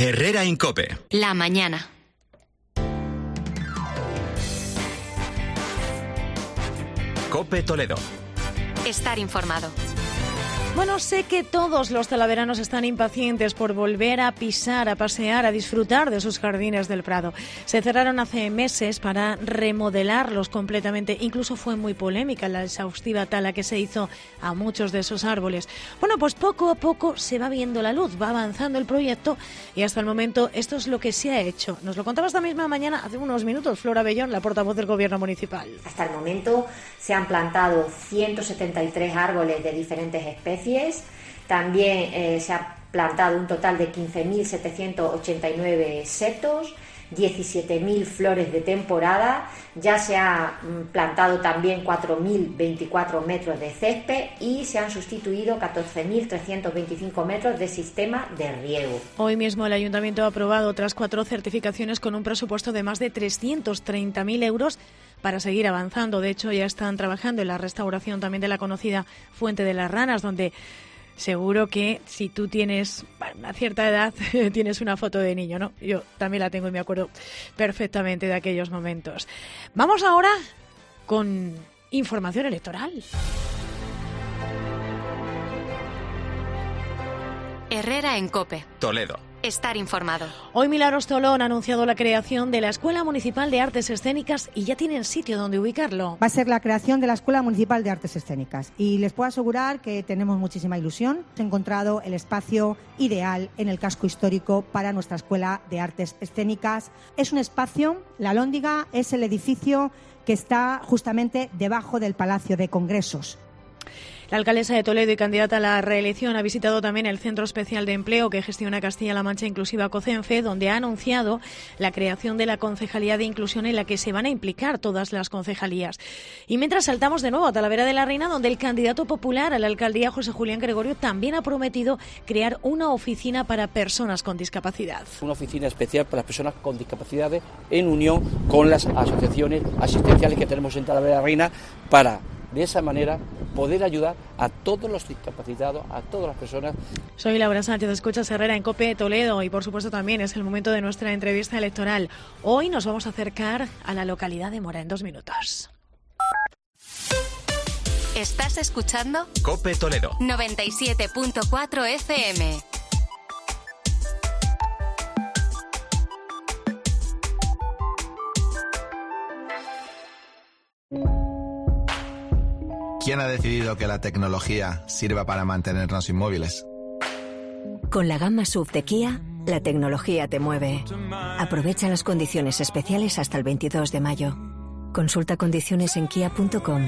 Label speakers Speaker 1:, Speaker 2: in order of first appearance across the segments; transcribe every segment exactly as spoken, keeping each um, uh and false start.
Speaker 1: Herrera en COPE.
Speaker 2: La mañana.
Speaker 1: COPE Toledo.
Speaker 2: Estar informado.
Speaker 3: Bueno, sé que todos los talaveranos están impacientes por volver a pisar, a pasear, a disfrutar de sus jardines del Prado. Se cerraron hace meses para remodelarlos completamente. Incluso fue muy polémica la exhaustiva tala que se hizo a muchos de esos árboles. Bueno, pues poco a poco se va viendo la luz, va avanzando el proyecto y hasta el momento esto es lo que se ha hecho. Nos lo contaba esta misma mañana, hace unos minutos, Flora Bellón, la portavoz del Gobierno municipal.
Speaker 4: Hasta el momento se han plantado ciento setenta y tres árboles de diferentes especies. También eh, se ha plantado un total de quince mil setecientos ochenta y nueve setos, diecisiete mil flores de temporada, ya se ha plantado también cuatro mil veinticuatro metros de césped y se han sustituido catorce mil trescientos veinticinco metros de sistema de riego.
Speaker 3: Hoy mismo el Ayuntamiento ha aprobado otras cuatro certificaciones con un presupuesto de más de trescientos treinta mil euros para seguir avanzando. De hecho, ya están trabajando en la restauración también de la conocida Fuente de las Ranas, donde seguro que si tú tienes bueno, una cierta edad, tienes una foto de niño, ¿no? Yo también la tengo y me acuerdo perfectamente de aquellos momentos. Vamos ahora con información electoral.
Speaker 2: Herrera en COPE.
Speaker 1: Toledo.
Speaker 2: Estar informado.
Speaker 3: Hoy Milagros Tolón ha anunciado la creación de la Escuela Municipal de Artes Escénicas y ya tienen sitio donde ubicarlo.
Speaker 5: Va a ser la creación de la Escuela Municipal de Artes Escénicas y les puedo asegurar que tenemos muchísima ilusión. Hemos encontrado el espacio ideal en el casco histórico para nuestra Escuela de Artes Escénicas. Es un espacio, la Alhóndiga es el edificio que está justamente debajo del Palacio de Congresos.
Speaker 3: La alcaldesa de Toledo y candidata a la reelección ha visitado también el Centro Especial de Empleo que gestiona Castilla-La Mancha Inclusiva COCENFE, donde ha anunciado la creación de la Concejalía de Inclusión en la que se van a implicar todas las concejalías. Y mientras saltamos de nuevo a Talavera de la Reina, donde el candidato popular a la alcaldía, José Julián Gregorio, también ha prometido crear una oficina para personas con discapacidad.
Speaker 6: Una oficina especial para las personas con discapacidades en unión con las asociaciones asistenciales que tenemos en Talavera de la Reina para, de esa manera, poder ayudar a todos los discapacitados, a todas las personas.
Speaker 3: Soy Laura Sánchez, escuchas Herrera en COPE Toledo y por supuesto también es el momento de nuestra entrevista electoral. Hoy nos vamos a acercar a la localidad de Mora en dos minutos.
Speaker 2: ¿Estás escuchando?
Speaker 1: COPE Toledo.
Speaker 2: noventa y siete punto cuatro F M.
Speaker 7: ¿Quién ha decidido que la tecnología sirva para mantenernos inmóviles?
Speaker 8: Con la gama S U V de Kia, la tecnología te mueve. Aprovecha las condiciones especiales hasta el veintidós de mayo. Consulta condiciones en kia punto com.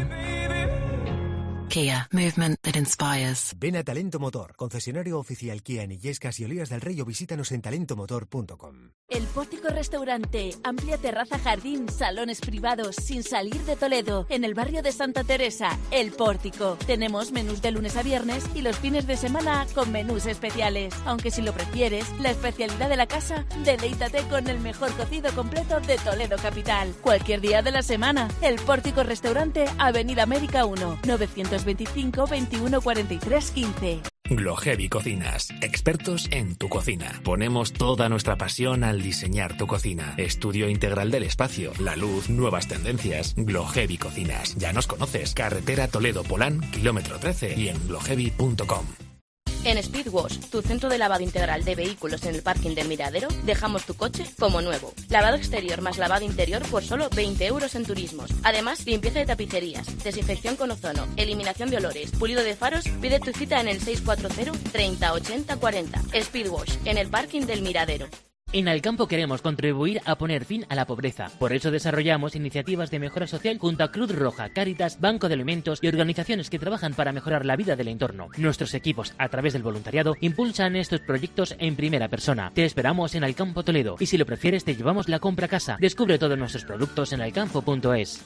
Speaker 9: Kia, movement that inspires.
Speaker 10: Ven a Talento Motor, concesionario oficial Kia en Illescas y Olías del Rey, o visítanos en talento motor punto com.
Speaker 11: El Pórtico Restaurante, amplia terraza, jardín, salones privados, sin salir de Toledo, en el barrio de Santa Teresa. El Pórtico. Tenemos menús de lunes a viernes y los fines de semana con menús especiales. Aunque si lo prefieres, la especialidad de la casa, deleítate con el mejor cocido completo de Toledo capital. Cualquier día de la semana. El Pórtico Restaurante, Avenida América uno, novecientos veinticinco, veintiuno, cuarenta y tres, quince.
Speaker 12: Glohevi Cocinas, expertos en tu cocina. Ponemos toda nuestra pasión al diseñar tu cocina. Estudio integral del espacio, la luz, nuevas tendencias. Glohevi Cocinas. Ya nos conoces. Carretera Toledo-Polán, kilómetro trece y en glohevi punto com.
Speaker 13: En Speedwash, tu centro de lavado integral de vehículos en el parking del Miradero, dejamos tu coche como nuevo. Lavado exterior más lavado interior por solo veinte euros en turismos. Además, limpieza de tapicerías, desinfección con ozono, eliminación de olores, pulido de faros. Pide tu cita en el seis cuatro cero, treinta, ochenta, cuarenta. Speedwash, en el parking del Miradero.
Speaker 14: En Alcampo queremos contribuir a poner fin a la pobreza. Por eso desarrollamos iniciativas de mejora social junto a Cruz Roja, Cáritas, Banco de Alimentos y organizaciones que trabajan para mejorar la vida del entorno. Nuestros equipos, a través del voluntariado, impulsan estos proyectos en primera persona. Te esperamos en Alcampo Toledo y si lo prefieres te llevamos la compra a casa. Descubre todos nuestros productos en alcampo punto es.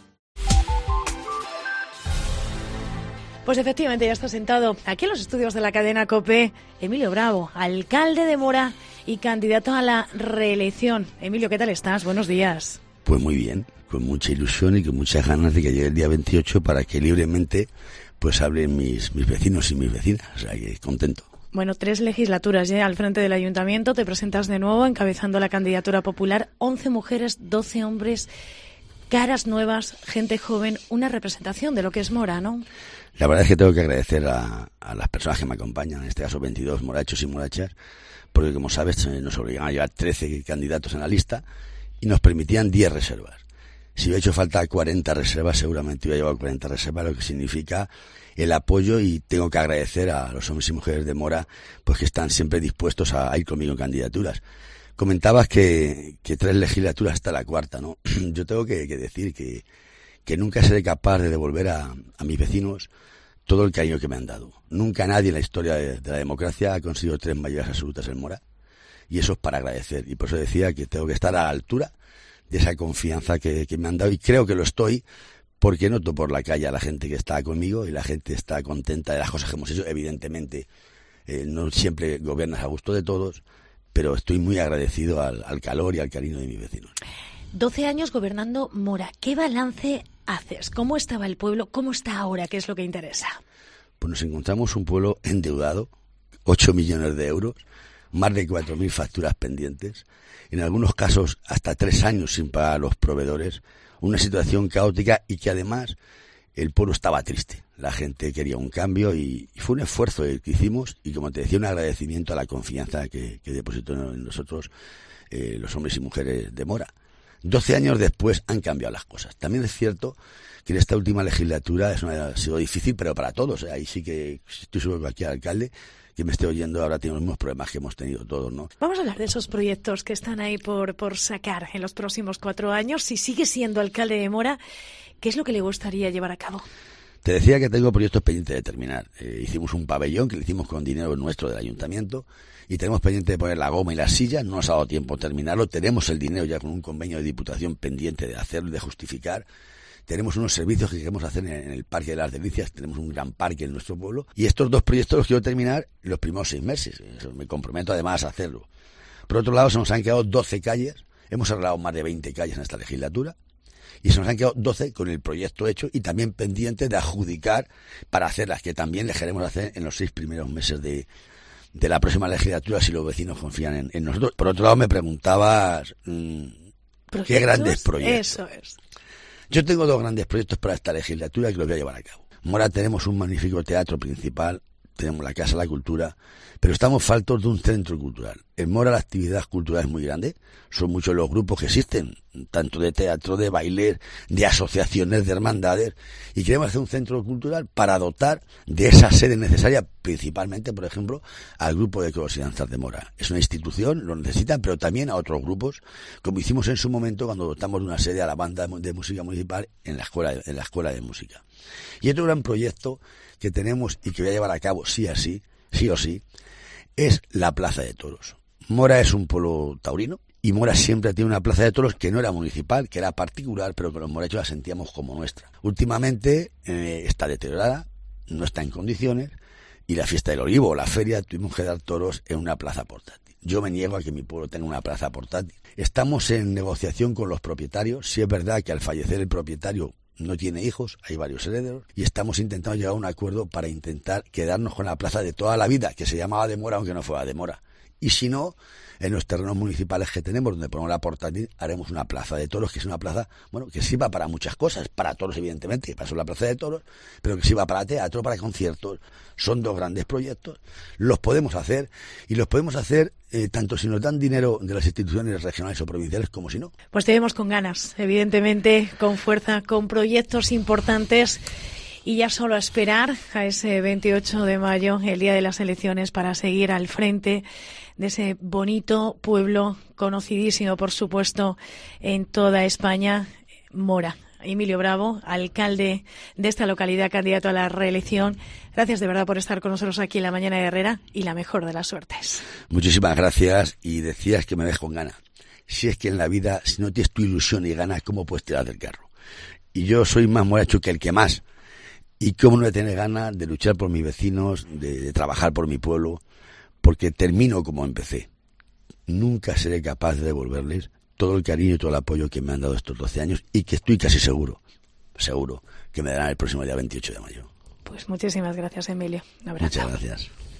Speaker 3: Pues efectivamente ya está sentado aquí en los estudios de la cadena COPE Emilio Bravo, alcalde de Mora y candidato a la reelección. Emilio, ¿qué tal estás? Buenos días.
Speaker 15: Pues muy bien, con mucha ilusión y con muchas ganas de que llegue el día veintiocho para que libremente pues hablen mis, mis vecinos y mis vecinas, o sea que contento.
Speaker 3: Bueno, tres legislaturas ya al frente del Ayuntamiento. Te presentas de nuevo encabezando la candidatura popular. once mujeres, doce hombres, caras nuevas, gente joven, una representación de lo que es Mora, ¿no?
Speaker 15: La verdad es que tengo que agradecer a, a las personas que me acompañan, en este caso veintidós morachos y morachas, porque como sabes nos obligan a llevar trece candidatos en la lista y nos permitían diez reservas. Si hubiera hecho falta cuarenta reservas, seguramente hubiera llevado cuarenta reservas, lo que significa el apoyo, y tengo que agradecer a los hombres y mujeres de Mora, pues que están siempre dispuestos a ir conmigo en candidaturas. Comentabas que, que tres legislaturas hasta la cuarta, ¿no? Yo tengo que, que decir que, que nunca seré capaz de devolver a, a mis vecinos todo el cariño que me han dado. Nunca nadie en la historia de, de la democracia ha conseguido tres mayorías absolutas en Mora, y eso es para agradecer. Y por eso decía que tengo que estar a la altura de esa confianza que, que me han dado, y creo que lo estoy, porque noto por la calle a la gente que está conmigo y la gente está contenta de las cosas que hemos hecho. Evidentemente, eh, no siempre gobiernas a gusto de todos, pero estoy muy agradecido al, al calor y al cariño de mis vecinos.
Speaker 3: doce años gobernando Mora. ¿Qué balance haces? ¿Cómo estaba el pueblo? ¿Cómo está ahora? ¿Qué es lo que interesa?
Speaker 15: Pues nos encontramos un pueblo endeudado, ocho millones de euros, más de cuatro mil facturas pendientes, en algunos casos hasta tres años sin pagar a los proveedores, una situación caótica, y que además el pueblo estaba triste. La gente quería un cambio, y, y fue un esfuerzo el que hicimos, y como te decía, un agradecimiento a la confianza que, que depositó en nosotros eh, los hombres y mujeres de Mora. Doce años después han cambiado las cosas. También es cierto que en esta última legislatura es una, ha sido difícil, pero para todos. Ahí sí que estoy seguro que cualquier alcalde que me esté oyendo ahora tiene los mismos problemas que hemos tenido todos, ¿no?
Speaker 3: Vamos a hablar de esos proyectos que están ahí por, por sacar en los próximos cuatro años. Si sigue siendo alcalde de Mora, ¿qué es lo que le gustaría llevar a cabo?
Speaker 15: Te decía que tengo proyectos pendientes de terminar. Eh, hicimos un pabellón que lo hicimos con dinero nuestro del ayuntamiento, y tenemos pendiente de poner la goma y las sillas. No nos ha dado tiempo terminarlo. Tenemos el dinero ya con un convenio de diputación pendiente de hacerlo y de justificar. Tenemos unos servicios que queremos hacer en el Parque de las Delicias. Tenemos un gran parque en nuestro pueblo, y estos dos proyectos los quiero terminar en los primeros seis meses. Eso, me comprometo además a hacerlo. Por otro lado, se nos han quedado doce calles. Hemos arreglado más de veinte calles en esta legislatura, y se nos han quedado doce con el proyecto hecho y también pendientes de adjudicar para hacerlas, que también les queremos hacer en los seis primeros meses de, de la próxima legislatura, si los vecinos confían en, en nosotros. Por otro lado, me preguntabas mmm, qué grandes proyectos.
Speaker 3: Eso es.
Speaker 15: Yo tengo dos grandes proyectos para esta legislatura que los voy a llevar a cabo. En Mora tenemos un magnífico teatro principal, tenemos la Casa de la Cultura, pero estamos faltos de un centro cultural. En Mora la actividad cultural es muy grande, son muchos los grupos que existen, tanto de teatro, de baile, de asociaciones, de hermandades, y queremos hacer un centro cultural para dotar de esa sede necesaria, principalmente, por ejemplo, al grupo de coros y danzas de Mora. Es una institución, lo necesitan, pero también a otros grupos, como hicimos en su momento cuando dotamos de una sede a la banda de música municipal en la escuela, en la escuela de música. Y otro gran proyecto que tenemos y que voy a llevar a cabo sí así, sí o sí, es la Plaza de Toros. Mora es un pueblo taurino, y Mora siempre tiene una plaza de toros que no era municipal, que era particular, pero que los morachos la sentíamos como nuestra. Últimamente eh, está deteriorada, no está en condiciones, y la fiesta del olivo o la feria tuvimos que dar toros en una plaza portátil. Yo me niego a que mi pueblo tenga una plaza portátil. Estamos en negociación con los propietarios. Sí es verdad que al fallecer el propietario no tiene hijos, hay varios herederos, y estamos intentando llegar a un acuerdo para intentar quedarnos con la plaza de toda la vida, que se llamaba de Mora, aunque no fuera de Mora. Y si no, en los terrenos municipales que tenemos, donde ponemos la portátil, haremos una plaza de toros, que es una plaza, bueno, que sirva para muchas cosas, para toros evidentemente, para eso la plaza de toros, pero que sirva para teatro, para conciertos. Son dos grandes proyectos, los podemos hacer, y los podemos hacer eh, tanto si nos dan dinero de las instituciones regionales o provinciales como si no.
Speaker 3: Pues te vemos con ganas, evidentemente, con fuerza, con proyectos importantes. Y ya solo a esperar a ese veintiocho de mayo, el día de las elecciones, para seguir al frente de ese bonito pueblo, conocidísimo, por supuesto, en toda España, Mora. Emilio Bravo, alcalde de esta localidad, candidato a la reelección. Gracias de verdad por estar con nosotros aquí en La Mañana de Herrera, y la mejor de las suertes.
Speaker 15: Muchísimas gracias, y decías que me ves con ganas. Si es que en la vida, si no tienes tu ilusión y ganas, ¿cómo puedes tirar del carro? Y yo soy más moracho que el que más. Y cómo no voy a tener ganas de luchar por mis vecinos, de, de trabajar por mi pueblo, porque termino como empecé. Nunca seré capaz de devolverles todo el cariño y todo el apoyo que me han dado estos doce años, y que estoy casi seguro, seguro, que me darán el próximo día veintiocho de mayo.
Speaker 3: Pues muchísimas gracias, Emilio. Un abrazo.
Speaker 15: Muchas gracias.